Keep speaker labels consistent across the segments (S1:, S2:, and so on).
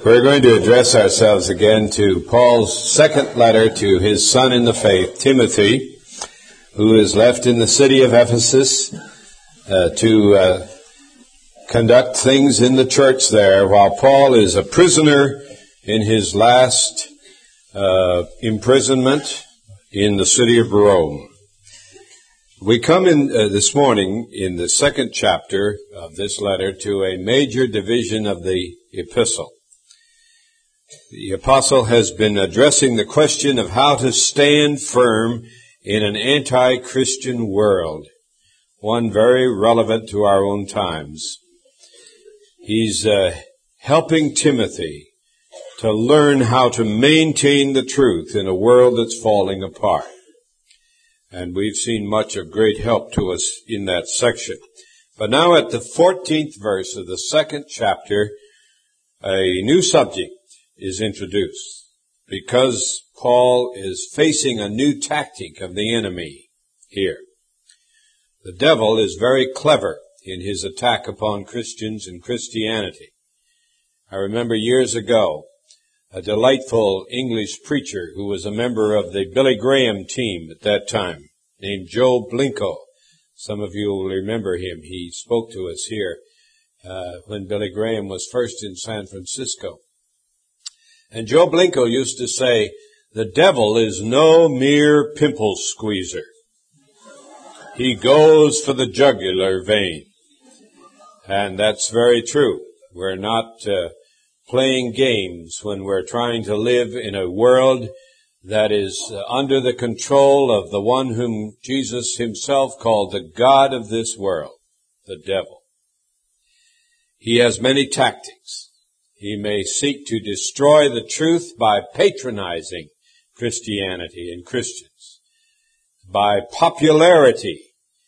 S1: We're going to address ourselves again to Paul's second letter to his son in the faith, Timothy, who is left in the city of Ephesus to conduct things in the church there, while Paul is a prisoner in his last imprisonment in the city of Rome. We come in this morning in the second chapter of this letter to a major division of the epistle. The apostle has been addressing the question of how to stand firm in an anti-Christian world, one very relevant to our own times. He's helping Timothy to learn how to maintain the truth in a world that's falling apart. And we've seen much of great help to us in that section. But now at the 14th verse of the second chapter, a new subject is introduced, because Paul is facing a new tactic of the enemy here. The devil is very clever in his attack upon Christians and Christianity. I remember years ago, a delightful English preacher who was a member of the Billy Graham team at that time, named Joe Blinko. Some of you will remember him. He spoke to us here when Billy Graham was first in San Francisco. And Joe Blinko used to say, the devil is no mere pimple squeezer. He goes for the jugular vein. And that's very true. We're not playing games when we're trying to live in a world that is under the control of the one whom Jesus himself called the God of this world, the devil. He has many tactics. He may seek to destroy the truth by patronizing Christianity and Christians, by popularity,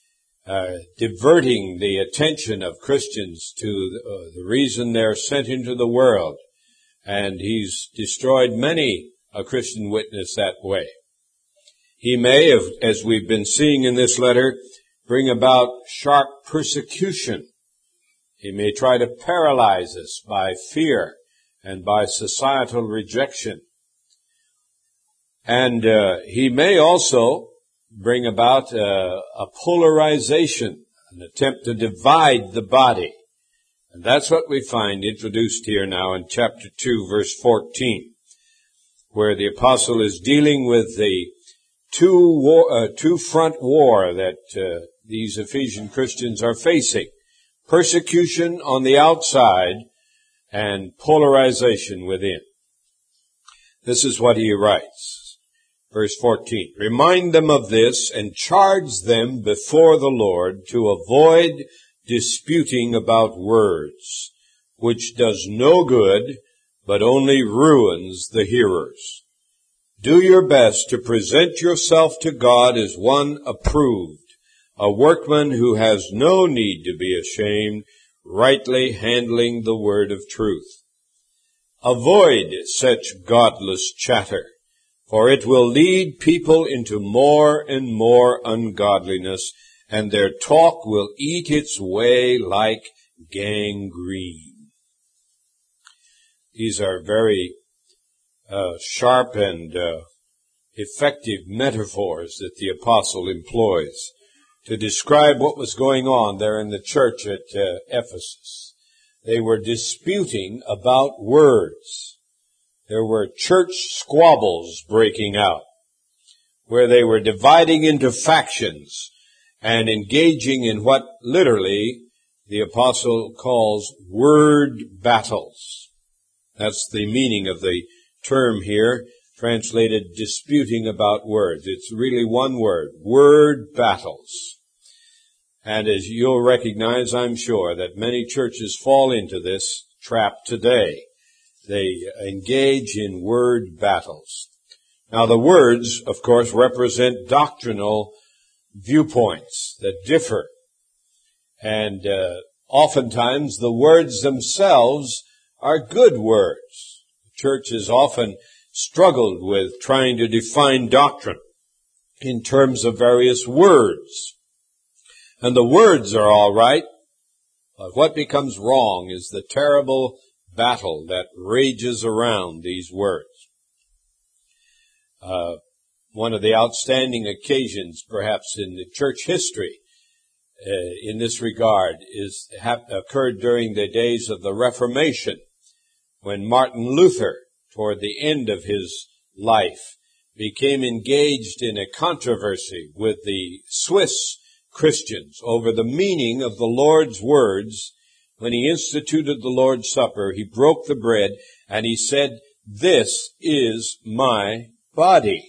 S1: diverting the attention of Christians to the reason they're sent into the world. And he's destroyed many a Christian witness that way. He may, as we've been seeing in this letter, bring about sharp persecution. He may try to paralyze us by fear and by societal rejection. And he may also bring about a polarization, an attempt to divide the body. And that's what we find introduced here now in chapter 2, verse 14, where the apostle is dealing with the two-front war that these Ephesian Christians are facing. Persecution on the outside and polarization within. This is what he writes. Verse 14, remind them of this and charge them before the Lord to avoid disputing about words, which does no good, but only ruins the hearers. Do your best to present yourself to God as one approved, a workman who has no need to be ashamed, rightly handling the word of truth. Avoid such godless chatter, for it will lead people into more and more ungodliness, and their talk will eat its way like gangrene. These are very sharp and effective metaphors that the apostle employs to describe what was going on there in the church at Ephesus. They were disputing about words. There were church squabbles breaking out, where they were dividing into factions and engaging in what literally the apostle calls word battles. That's the meaning of the term here, translated disputing about words. It's really one word, word battles. And as you'll recognize, I'm sure, that many churches fall into this trap today. They engage in word battles. Now the words, of course, represent doctrinal viewpoints that differ. And oftentimes the words themselves are good words. The church has often struggled with trying to define doctrine in terms of various words. And the words are all right, but what becomes wrong is the terrible battle that rages around these words. One of the outstanding occasions, perhaps in the church history, in this regard, occurred during the days of the Reformation, when Martin Luther, toward the end of his life, became engaged in a controversy with the Swiss Christians over the meaning of the Lord's words. When he instituted the Lord's Supper, he broke the bread and he said, "This is my body."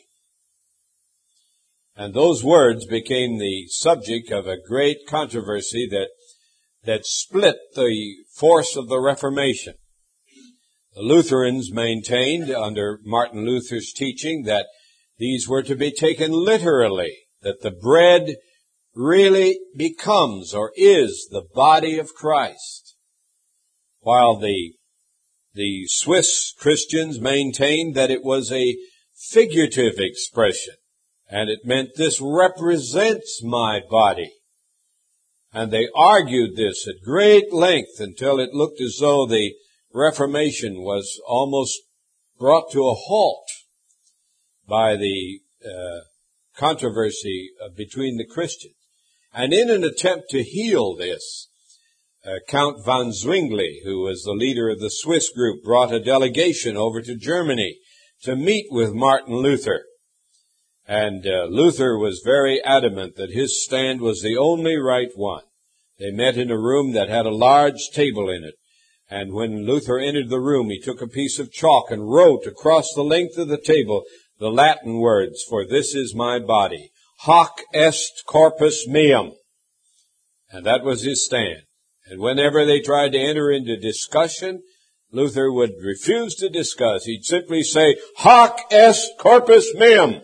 S1: And those words became the subject of a great controversy that split the force of the Reformation. The Lutherans maintained, under Martin Luther's teaching, that these were to be taken literally, that the bread really becomes or is the body of Christ, while the Swiss Christians maintained that it was a figurative expression, and it meant this represents my body. And they argued this at great length until it looked as though the Reformation was almost brought to a halt by the controversy between the Christians. And in an attempt to heal this, Count von Zwingli, who was the leader of the Swiss group, brought a delegation over to Germany to meet with Martin Luther. And Luther was very adamant that his stand was the only right one. They met in a room that had a large table in it. And when Luther entered the room, he took a piece of chalk and wrote across the length of the table the Latin words, "For this is my body. Hoc est corpus meum." And that was his stand. And whenever they tried to enter into discussion, Luther would refuse to discuss. He'd simply say, "Hoc est corpus meum."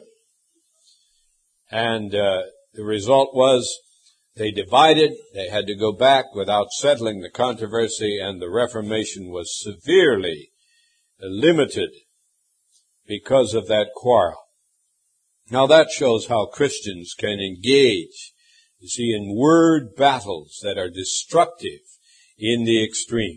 S1: And the result was they divided. They had to go back without settling the controversy, and the Reformation was severely limited because of that quarrel. Now that shows how Christians can engage, you see, in word battles that are destructive in the extreme.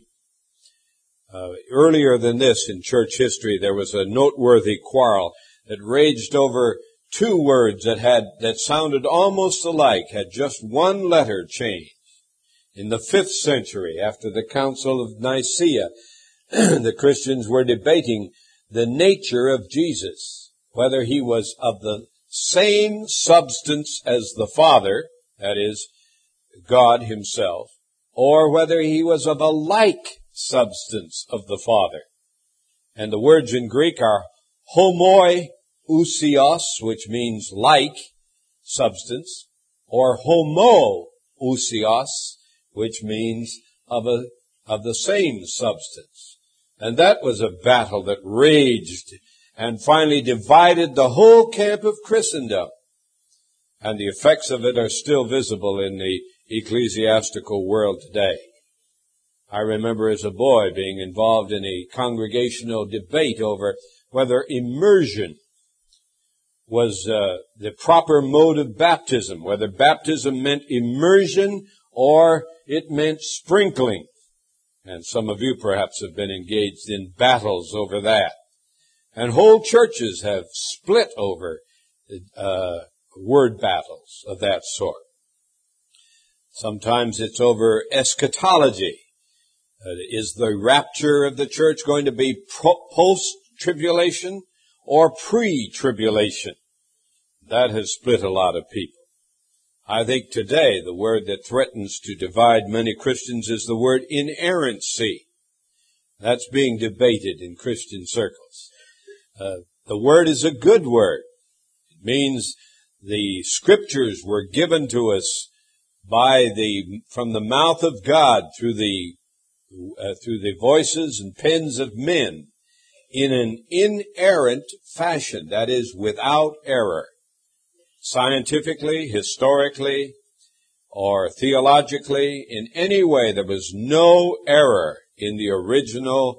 S1: Earlier than this in church history, there was a noteworthy quarrel that raged over two words that sounded almost alike, had just one letter changed. In the 5th century, after the Council of Nicaea, the Christians were debating the nature of Jesus, whether he was of the same substance as the Father, that is, God himself, or whether he was of a like substance of the Father. And the words in Greek are homoousios, which means like substance, or homoousios, which means of the same substance. And that was a battle that raged and finally divided the whole camp of Christendom. And the effects of it are still visible in the ecclesiastical world today. I remember as a boy being involved in a congregational debate over whether immersion was the proper mode of baptism, whether baptism meant immersion or it meant sprinkling. And some of you perhaps have been engaged in battles over that. And whole churches have split over word battles of that sort. Sometimes it's over eschatology. Is the rapture of the church going to be post-tribulation or pre-tribulation? That has split a lot of people. I think today the word that threatens to divide many Christians is the word inerrancy. That's being debated in Christian circles. The word is a good word. It means the scriptures were given to us from the mouth of God through the voices and pens of men in an inerrant fashion, that is, without error. Scientifically, historically, or theologically, in any way, there was no error in the original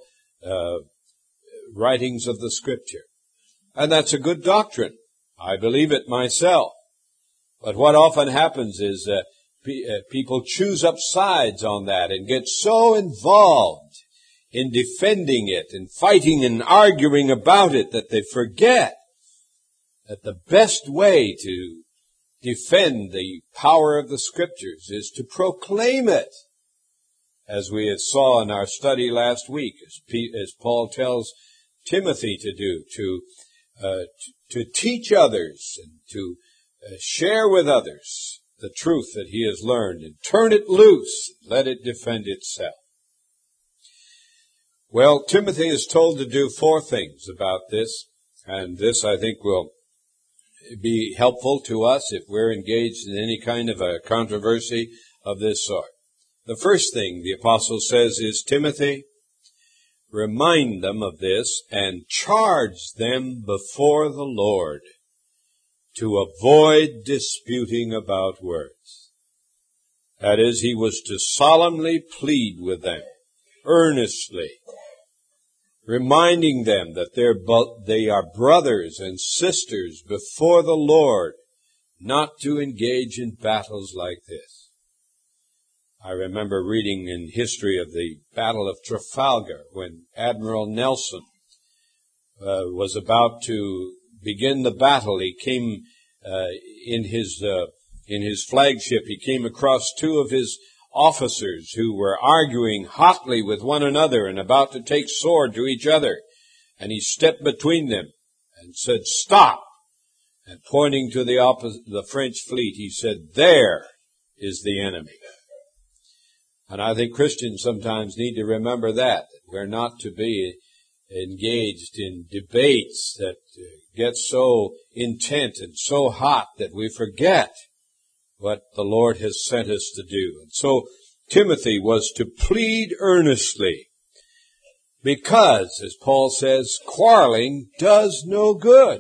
S1: writings of the Scripture. And that's a good doctrine. I believe it myself. But what often happens is people choose up sides on that and get so involved in defending it and fighting and arguing about it that they forget that the best way to defend the power of the Scriptures is to proclaim it, as we saw in our study last week, as Paul tells Timothy to do, to teach others and to share with others the truth that he has learned and turn it loose, let it defend itself. Well, Timothy is told to do 4 things about this, and this I think will be helpful to us if we're engaged in any kind of a controversy of this sort. The first thing the apostle says is, Timothy, remind them of this and charge them before the Lord to avoid disputing about words. That is, he was to solemnly plead with them, earnestly, reminding them that they are brothers and sisters before the Lord, not to engage in battles like this. I remember reading in history of the Battle of Trafalgar when Admiral Nelson was about to begin the battle. He came in his flagship. He came across 2 of his officers who were arguing hotly with one another and about to take sword to each other. And he stepped between them and said, "Stop!" And pointing to the French fleet, he said, "There is the enemy." And I think Christians sometimes need to remember that we're not to be engaged in debates that get so intense and so hot that we forget what the Lord has sent us to do. And so Timothy was to plead earnestly because, as Paul says, quarreling does no good.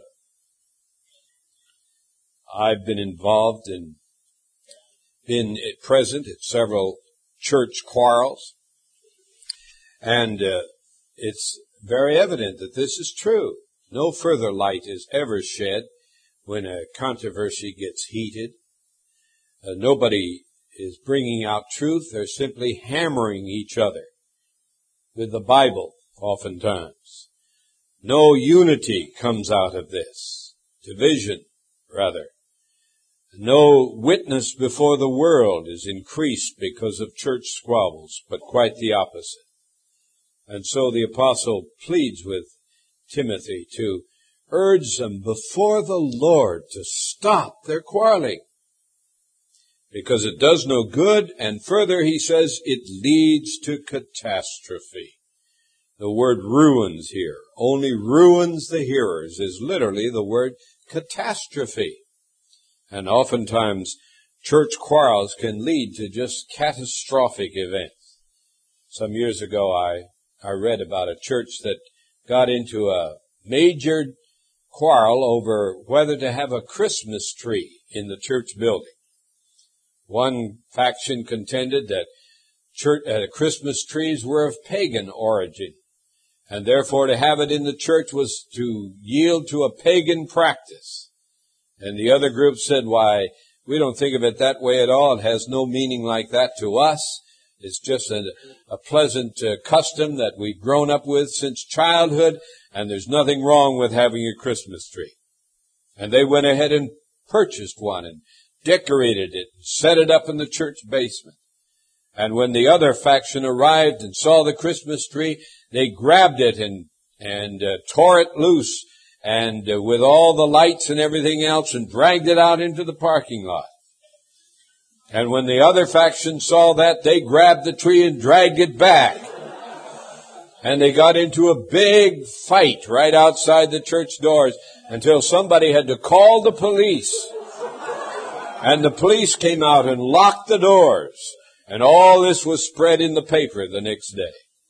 S1: I've been involved and been present at several church quarrels, and it's very evident that this is true. No further light is ever shed when a controversy gets heated. Nobody is bringing out truth. They're simply hammering each other with the Bible oftentimes. No unity comes out of this. Division, rather. No witness before the world is increased because of church squabbles, but quite the opposite. And so the apostle pleads with Timothy to urge them before the Lord to stop their quarreling, because it does no good, and further he says it leads to catastrophe. The word ruins here, only ruins the hearers, is literally the word catastrophe. And oftentimes, church quarrels can lead to just catastrophic events. Some years ago, I read about a church that got into a major quarrel over whether to have a Christmas tree in the church building. One faction contended that Christmas trees were of pagan origin, and therefore to have it in the church was to yield to a pagan practice. And the other group said, "Why, we don't think of it that way at all. It has no meaning like that to us. It's just a pleasant custom that we've grown up with since childhood, and there's nothing wrong with having a Christmas tree." And they went ahead and purchased one and decorated it, and set it up in the church basement. And when the other faction arrived and saw the Christmas tree, they grabbed it and tore it loose, and with all the lights and everything else, and dragged it out into the parking lot. And when the other faction saw that, they grabbed the tree and dragged it back. And they got into a big fight right outside the church doors until somebody had to call the police. And the police came out and locked the doors. And all this was spread in the paper the next day.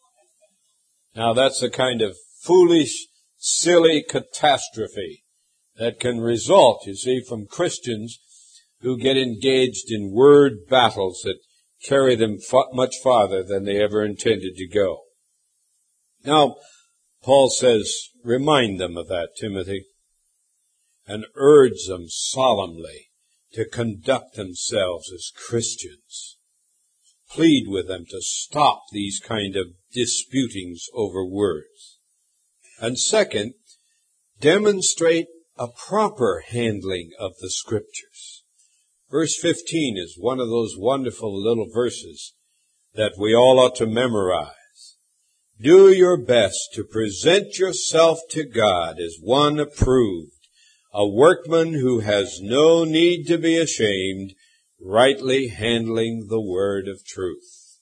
S1: Now that's the kind of foolish, silly catastrophe that can result, you see, from Christians who get engaged in word battles that carry them much farther than they ever intended to go. Now, Paul says, remind them of that, Timothy, and urge them solemnly to conduct themselves as Christians. plead with them to stop these kind of disputings over words. And second, demonstrate a proper handling of the Scriptures. Verse 15 is one of those wonderful little verses that we all ought to memorize. Do your best to present yourself to God as one approved, a workman who has no need to be ashamed, rightly handling the word of truth.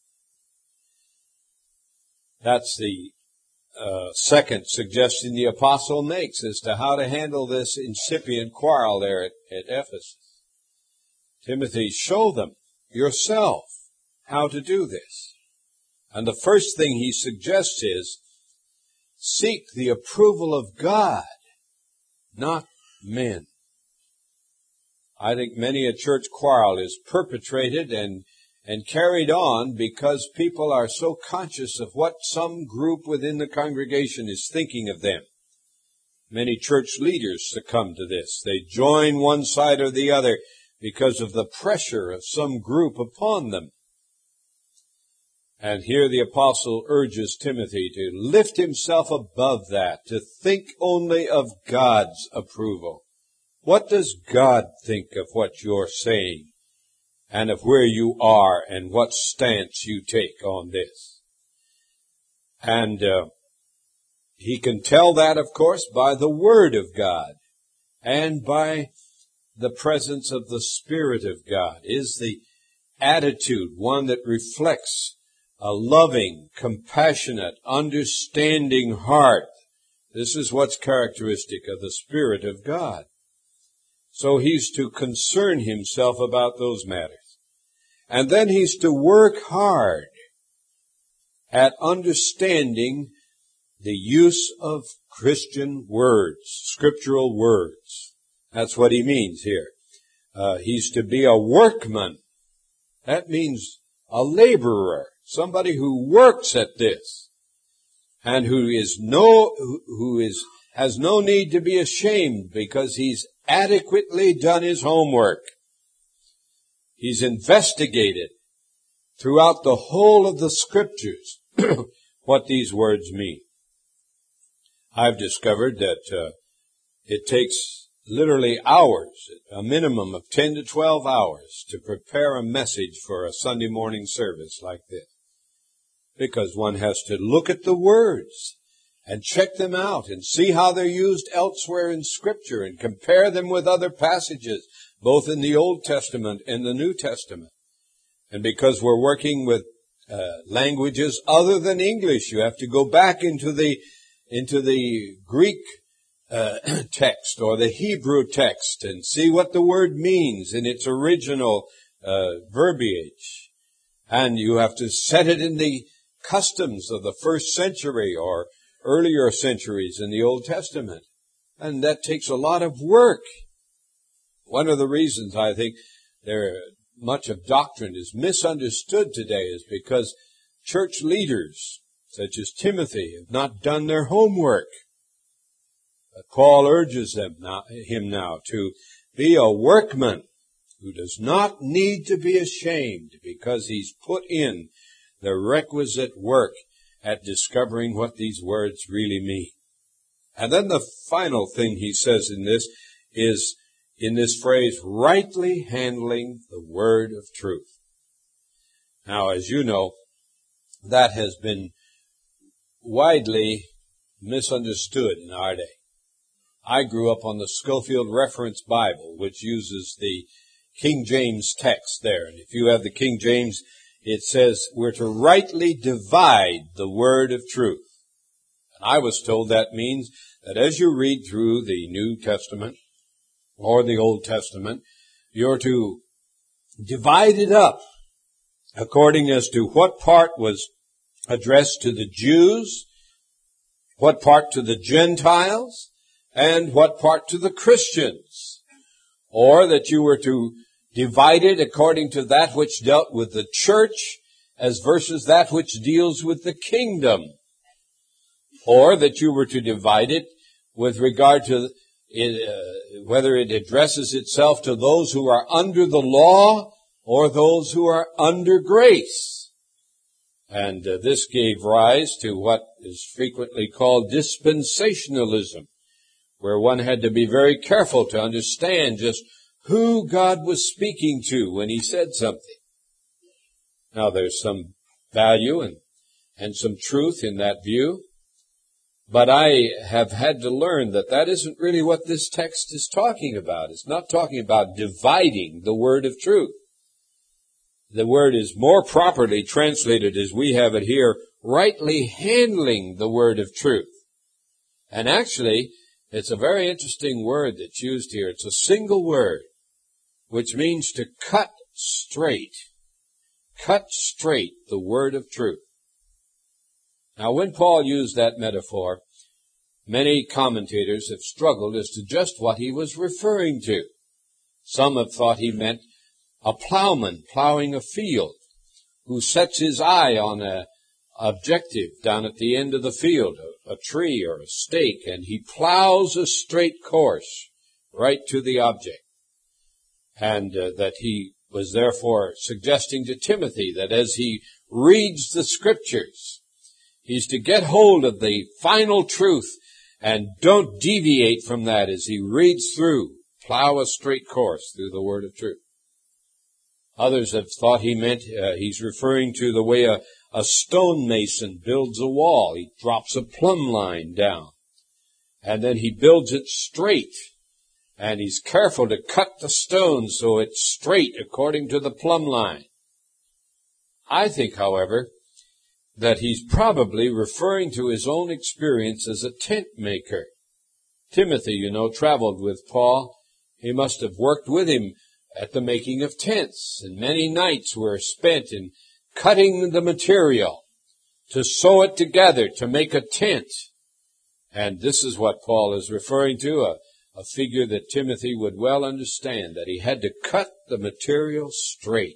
S1: That's the second suggestion the apostle makes as to how to handle this incipient quarrel there at Ephesus. Timothy, show them yourself how to do this. And the first thing he suggests is, seek the approval of God, not men. I think many a church quarrel is perpetrated and carried on because people are so conscious of what some group within the congregation is thinking of them. Many church leaders succumb to this. They join one side or the other because of the pressure of some group upon them. And here the apostle urges Timothy to lift himself above that, to think only of God's approval. What does God think of what you're saying and of where you are and what stance you take on this? And he can tell that, of course, by the Word of God and by the presence of the Spirit of God. Is the attitude one that reflects a loving, compassionate, understanding heart? This is what's characteristic of the Spirit of God. So he's to concern himself about those matters. And then he's to work hard at understanding the use of Christian words, scriptural words. That's what he means here. He's to be a workman. That means a laborer, somebody who works at this, and who has no need to be ashamed because he's adequately done his homework. He's investigated throughout the whole of the Scriptures what these words mean. I've discovered that it takes literally hours, a minimum of 10 to 12 hours, to prepare a message for a Sunday morning service like this. Because one has to look at the words and check them out and see how they're used elsewhere in Scripture and compare them with other passages, both in the Old Testament and the New Testament. And because we're working with languages other than English, you have to go back into the Greek text or the Hebrew text and see what the word means in its original verbiage. And you have to set it in the customs of the first century or earlier centuries in the Old Testament. And that takes a lot of work. One of the reasons I think much of doctrine is misunderstood today is because church leaders, such as Timothy, have not done their homework. Paul urges him now to be a workman who does not need to be ashamed because he's put in the requisite work at discovering what these words really mean. And then the final thing he says in this is, in this phrase, rightly handling the word of truth. Now, as you know, that has been widely misunderstood in our day. I grew up on the Scofield Reference Bible, which uses the King James text there. And if you have the King James, it says we're to rightly divide the word of truth. And I was told that means that as you read through the New Testament or the Old Testament, you're to divide it up according as to what part was addressed to the Jews, what part to the Gentiles, and what part to the Christians. Or that you were to divide it according to that which dealt with the church as versus that which deals with the kingdom. Or that you were to divide it with regard to whether it addresses itself to those who are under the law or those who are under grace. And this gave rise to what is frequently called dispensationalism, where one had to be very careful to understand just who God was speaking to when he said something. Now there's some value and some truth in that view, but I have had to learn that that isn't really what this text is talking about. It's not talking about dividing the word of truth. The word is more properly translated as we have it here, rightly handling the word of truth. And actually, it's a very interesting word that's used here. It's a single word, which means to cut straight. Cut straight the word of truth. Now, when Paul used that metaphor, many commentators have struggled as to just what he was referring to. Some have thought he meant a plowman plowing a field who sets his eye on an objective down at the end of the field, a tree or a stake, and he plows a straight course right to the object. And that he was therefore suggesting to Timothy that as he reads the Scriptures, he's to get hold of the final truth and don't deviate from that as he reads through. Plow a straight course through the word of truth. Others have thought he meant he's referring to the way a stonemason builds a wall. He drops a plumb line down, and then he builds it straight, and he's careful to cut the stone so it's straight according to the plumb line. I think, however, that he's probably referring to his own experience as a tent maker. Timothy, traveled with Paul. He must have worked with him at the making of tents, and many nights were spent in cutting the material to sew it together to make a tent. And this is what Paul is referring to, a figure that Timothy would well understand, that he had to cut the material straight.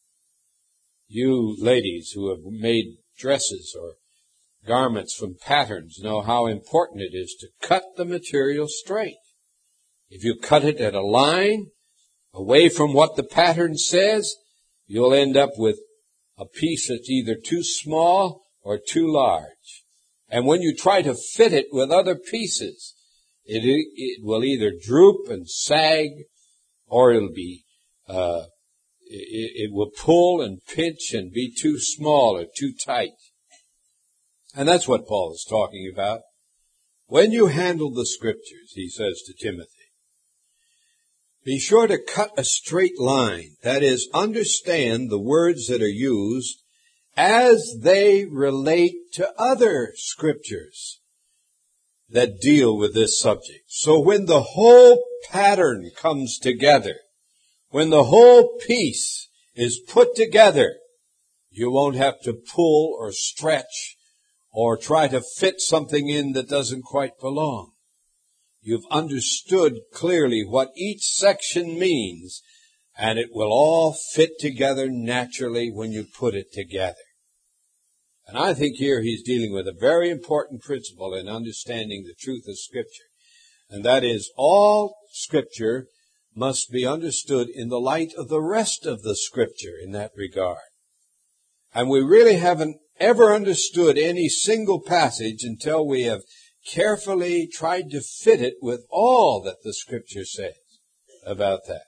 S1: You ladies who have made dresses or garments from patterns know how important it is to cut the material straight. If you cut it at a line, away from what the pattern says, you'll end up with a piece that's either too small or too large. And when you try to fit it with other pieces, it will either droop and sag, or it will pull and pinch and be too small or too tight. And that's what Paul is talking about. When you handle the Scriptures, he says to Timothy, be sure to cut a straight line. That is, understand the words that are used as they relate to other Scriptures that deal with this subject. So when the whole pattern comes together, when the whole piece is put together, you won't have to pull or stretch or try to fit something in that doesn't quite belong. You've understood clearly what each section means, and it will all fit together naturally when you put it together. And I think here he's dealing with a very important principle in understanding the truth of Scripture. And that is, all Scripture must be understood in the light of the rest of the Scripture in that regard. And we really haven't ever understood any single passage until we have carefully tried to fit it with all that the Scripture says about that.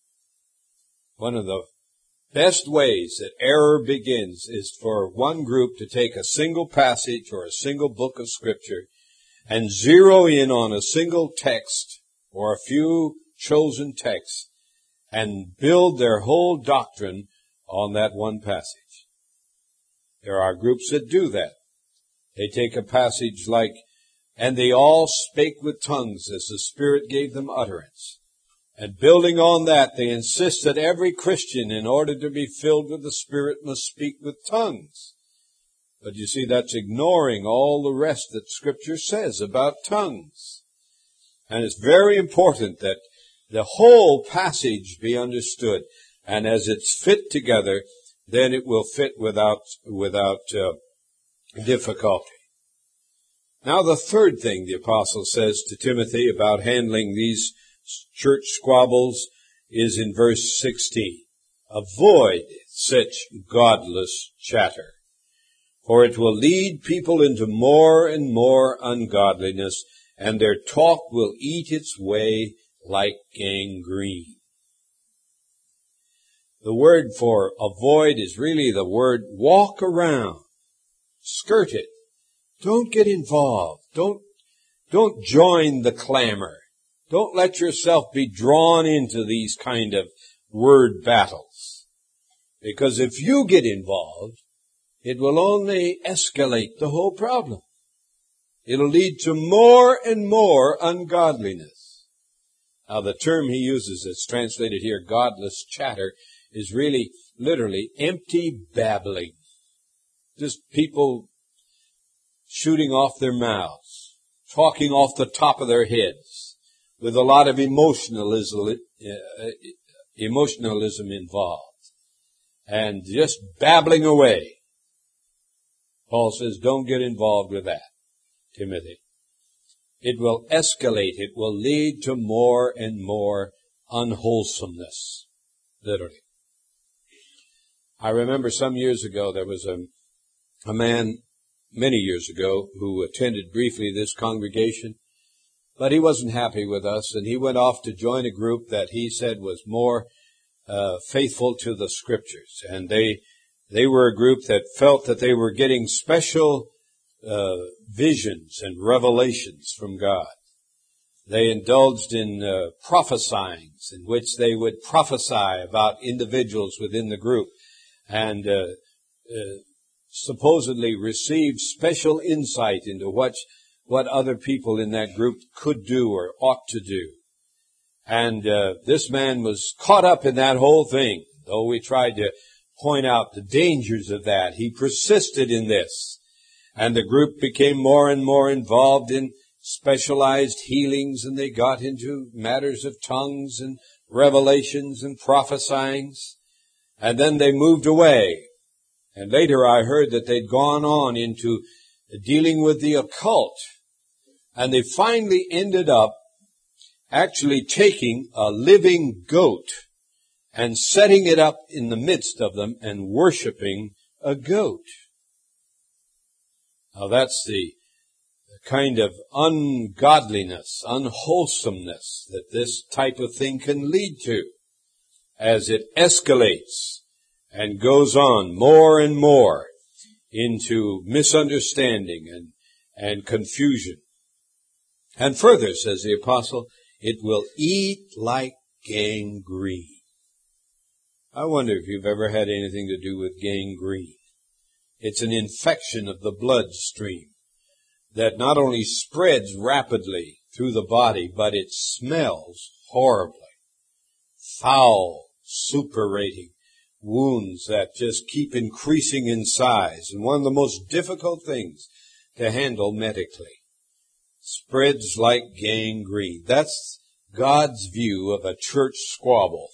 S1: One of the best ways that error begins is for one group to take a single passage or a single book of Scripture and zero in on a single text or a few chosen texts and build their whole doctrine on that one passage. There are groups that do that. They take a passage like, and they all spake with tongues as the Spirit gave them utterance. And building on that, they insist that every Christian, in order to be filled with the Spirit, must speak with tongues. But you see, that's ignoring all the rest that Scripture says about tongues. And it's very important that the whole passage be understood. And as it's fit together, then it will fit without difficulty. Now, the third thing the apostle says to Timothy about handling these church squabbles is in verse 16. Avoid such godless chatter. for it will lead people into more and more ungodliness, and their talk will eat its way like gangrene. The word for avoid is really the word walk around, skirt it. Don't get involved. Don't join the clamor. Don't let yourself be drawn into these kind of word battles. Because if you get involved, it will only escalate the whole problem. It'll lead to more and more ungodliness. Now the term he uses that's translated here, godless chatter, is really, literally, empty babbling. Just people shooting off their mouths, talking off the top of their heads, with a lot of emotionalism involved, and just babbling away. Paul says, don't get involved with that, Timothy. It will escalate. It will lead to more and more unwholesomeness, literally. I remember some years ago, there was a man many years ago who attended briefly this congregation, but he wasn't happy with us, and he went off to join a group that he said was more faithful to the Scriptures. And they were a group that felt that they were getting special visions and revelations from God. They indulged in prophesying, in which they would prophesy about individuals within the group, and supposedly received special insight into what other people in that group could do or ought to do. And this man was caught up in that whole thing. Though we tried to point out the dangers of that, he persisted in this. And the group became more and more involved in specialized healings, and they got into matters of tongues and revelations and prophesyings. And then they moved away. And later I heard that they'd gone on into dealing with the occult. And they finally ended up actually taking a living goat and setting it up in the midst of them and worshiping a goat. Now that's the kind of ungodliness, unwholesomeness that this type of thing can lead to as it escalates and goes on more and more into misunderstanding and confusion. And further, says the apostle, it will eat like gangrene. I wonder if you've ever had anything to do with gangrene. It's an infection of the bloodstream that not only spreads rapidly through the body, but it smells horribly. Foul, suppurating wounds that just keep increasing in size, and one of the most difficult things to handle medically. Spreads like gangrene. That's God's view of a church squabble.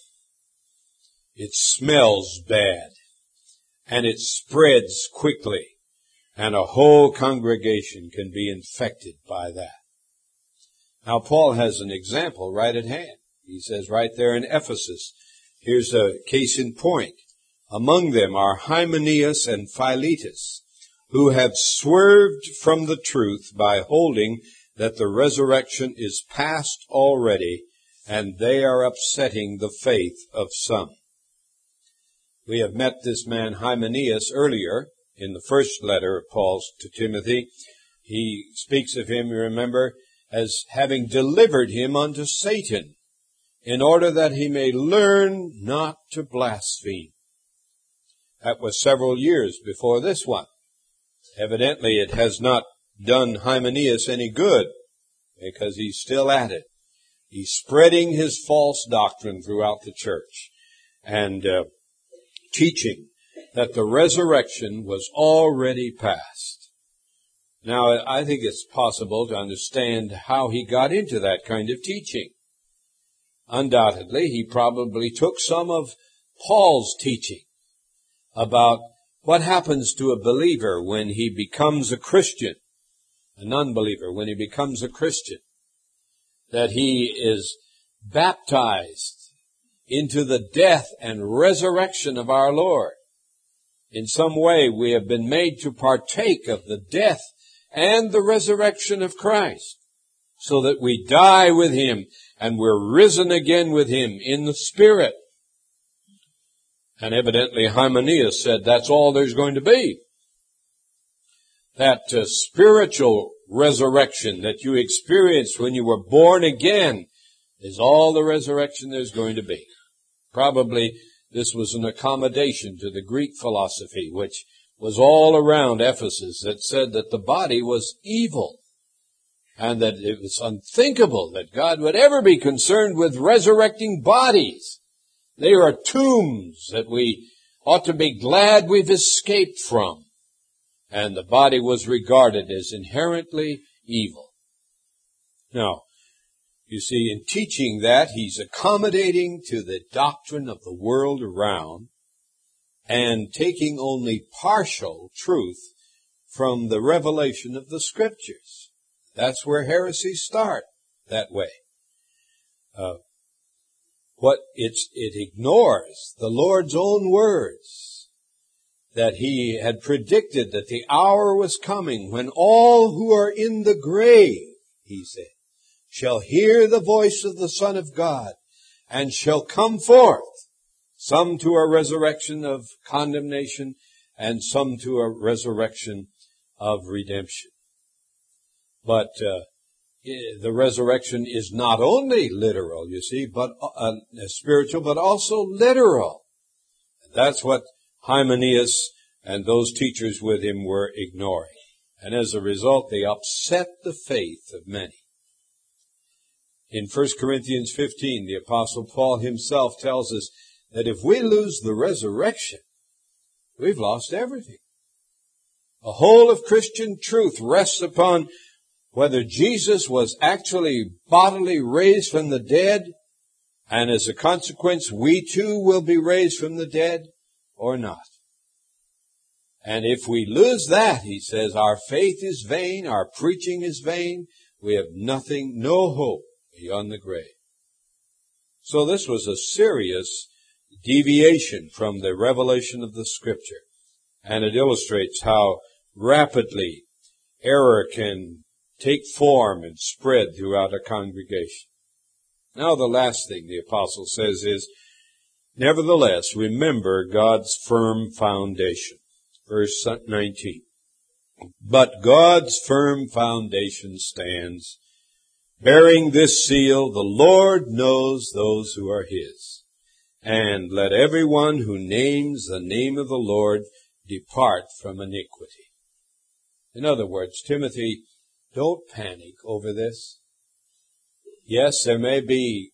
S1: It smells bad, and it spreads quickly, and a whole congregation can be infected by that. Now, Paul has an example right at hand. He says right there in Ephesus, here's a case in point. Among them are Hymenaeus and Philetus, who have swerved from the truth by holding that the resurrection is past already, and they are upsetting the faith of some. We have met this man Hymenaeus earlier in the first letter of Paul's to Timothy. He speaks of him, you remember, as having delivered him unto Satan, in order that he may learn not to blaspheme. That was several years before this one. Evidently, it has not done Hymenaeus any good, because he's still at it. He's spreading his false doctrine throughout the church, and teaching that the resurrection was already past. Now, I think it's possible to understand how he got into that kind of teaching. Undoubtedly, he probably took some of Paul's teaching about what happens to a believer when he becomes a Christian, a non-believer when he becomes a Christian, that he is baptized into the death and resurrection of our Lord. In some way, we have been made to partake of the death and the resurrection of Christ, so that we die with Him and we're risen again with Him in the Spirit. And evidently Hymenaeus said that's all there's going to be. That spiritual resurrection that you experienced when you were born again is all the resurrection there's going to be. Probably this was an accommodation to the Greek philosophy, which was all around Ephesus, that said that the body was evil and that it was unthinkable that God would ever be concerned with resurrecting bodies. They are tombs that we ought to be glad we've escaped from. And the body was regarded as inherently evil. Now, you see, in teaching that, he's accommodating to the doctrine of the world around and taking only partial truth from the revelation of the Scriptures. That's where heresies start that way. It ignores the Lord's own words, that He had predicted that the hour was coming when all who are in the grave, He said, shall hear the voice of the Son of God and shall come forth, some to a resurrection of condemnation and some to a resurrection of redemption. But the resurrection is not only literal, you see, but spiritual, but also literal. That's what Hymenaeus and those teachers with him were ignoring. And as a result, they upset the faith of many. In 1 Corinthians 15, the Apostle Paul himself tells us that if we lose the resurrection, we've lost everything. The whole of Christian truth rests upon whether Jesus was actually bodily raised from the dead, and as a consequence, we too will be raised from the dead, or not. And if we lose that, he says, our faith is vain, our preaching is vain, we have nothing, no hope beyond the grave. So this was a serious deviation from the revelation of the Scripture. And it illustrates how rapidly error can take form and spread throughout a congregation. Now the last thing the apostle says is, nevertheless, remember God's firm foundation. Verse 19. But God's firm foundation stands, bearing this seal, the Lord knows those who are His. And let everyone who names the name of the Lord depart from iniquity. In other words, Timothy, don't panic over this. Yes, there may be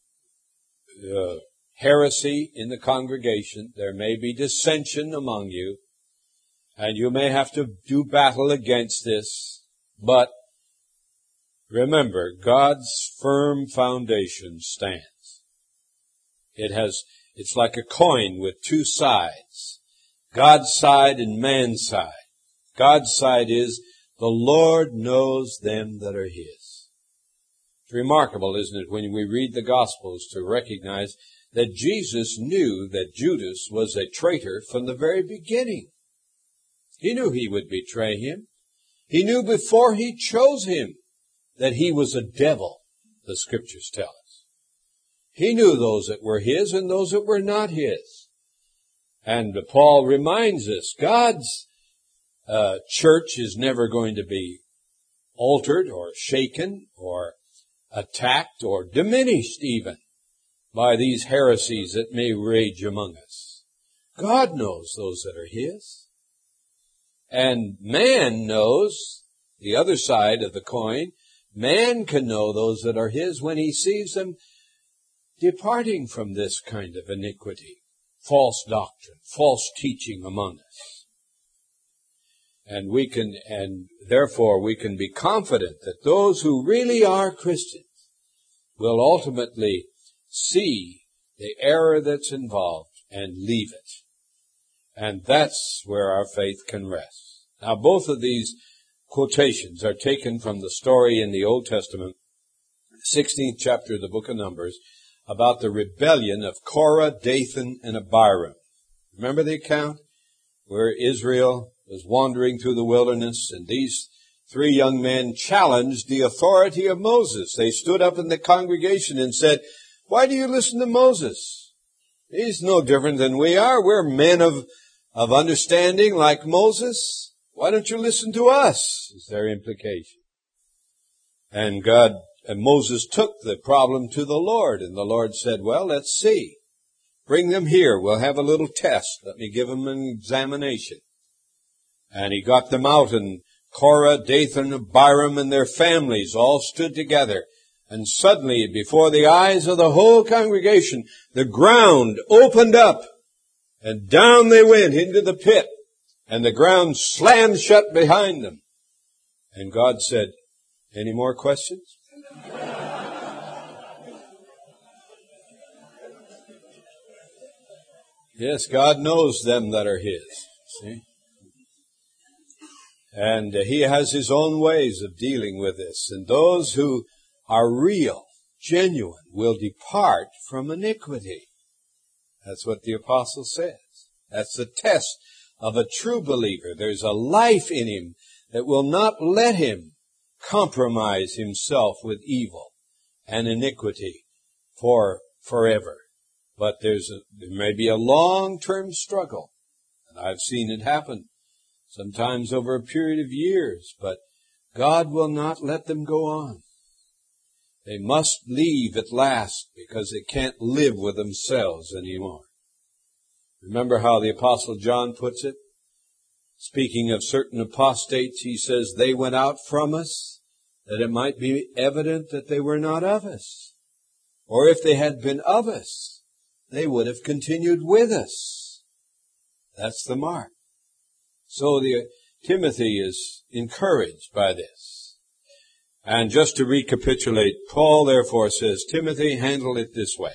S1: heresy in the congregation. There may be dissension among you. And you may have to do battle against this. But remember, God's firm foundation stands. It's like a coin with two sides. God's side and man's side. God's side is, the Lord knows them that are His. It's remarkable, isn't it, when we read the Gospels to recognize that Jesus knew that Judas was a traitor from the very beginning. He knew he would betray Him. He knew before He chose him that he was a devil, the Scriptures tell us. He knew those that were His and those that were not His. And Paul reminds us, God's church is never going to be altered or shaken or attacked or diminished even by these heresies that may rage among us. God knows those that are His. And man knows the other side of the coin. Man can know those that are His when he sees them departing from this kind of iniquity, false doctrine, false teaching among us. And therefore we can be confident that those who really are Christians will ultimately see the error that's involved and leave it. And that's where our faith can rest. Now, both of these quotations are taken from the story in the Old Testament, 16th chapter of the book of Numbers, about the rebellion of Korah, Dathan, and Abiram. Remember the account? where Israel was wandering through the wilderness, and these three young men challenged the authority of Moses. They stood up in the congregation and said, "Why do you listen to Moses? He's no different than we are. We're men of understanding like Moses. Why don't you listen to us?" is their implication. And Moses took the problem to the Lord, and the Lord said, "Well, let's see. Bring them here. We'll have a little test. Let me give them an examination." And he got them out, and Korah, Dathan, Abiram, and their families all stood together. And suddenly, before the eyes of the whole congregation, the ground opened up, and down they went into the pit, and the ground slammed shut behind them. And God said, "Any more questions?" Yes, God knows them that are His. See? And He has His own ways of dealing with this. And those who are real, genuine, will depart from iniquity. That's what the apostle says. That's the test of a true believer. There's a life in him that will not let him compromise himself with evil and iniquity forever. But there may be a long-term struggle, and I've seen it happen sometimes over a period of years, but God will not let them go on. They must leave at last because they can't live with themselves anymore. Remember how the Apostle John puts it? Speaking of certain apostates, he says, "They went out from us, that it might be evident that they were not of us. Or if they had been of us, they would have continued with us." That's the mark. So Timothy is encouraged by this. And just to recapitulate, Paul therefore says, "Timothy, handle it this way.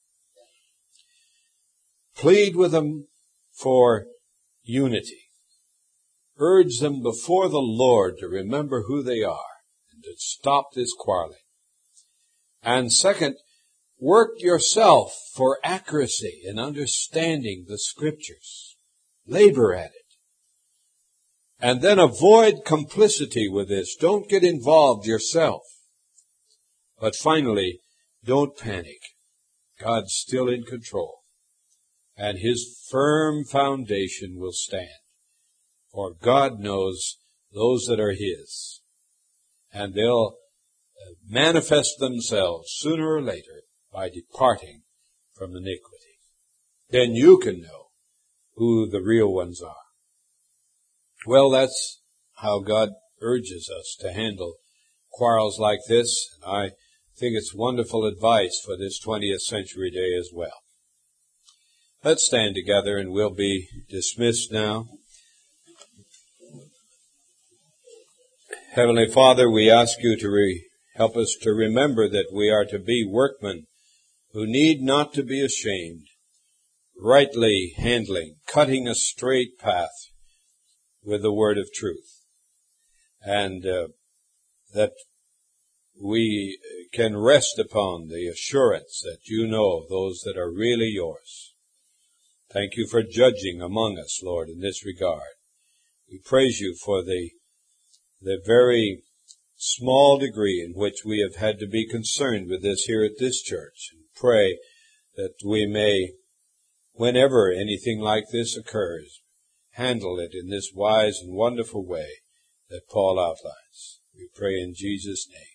S1: Plead with them for unity. Urge them before the Lord to remember who they are and to stop this quarreling. And second, work yourself for accuracy in understanding the Scriptures. Labor at it. And then avoid complicity with this. Don't get involved yourself. But finally, don't panic. God's still in control. And His firm foundation will stand. For God knows those that are His. And they'll manifest themselves sooner or later by departing from iniquity. Then you can know who the real ones are. Well, that's how God urges us to handle quarrels like this. And I think it's wonderful advice for this 20th century day as well. Let's stand together and we'll be dismissed now. Heavenly Father, we ask you to help us to remember that we are to be workmen who need not to be ashamed, rightly handling, cutting a straight path with the word of truth, and that we can rest upon the assurance that you know those that are really yours. Thank you for judging among us, Lord, in this regard. We praise you for the very small degree in which we have had to be concerned with this here at this church, and pray that we may, whenever anything like this occurs, handle it in this wise and wonderful way that Paul outlines. We pray in Jesus' name.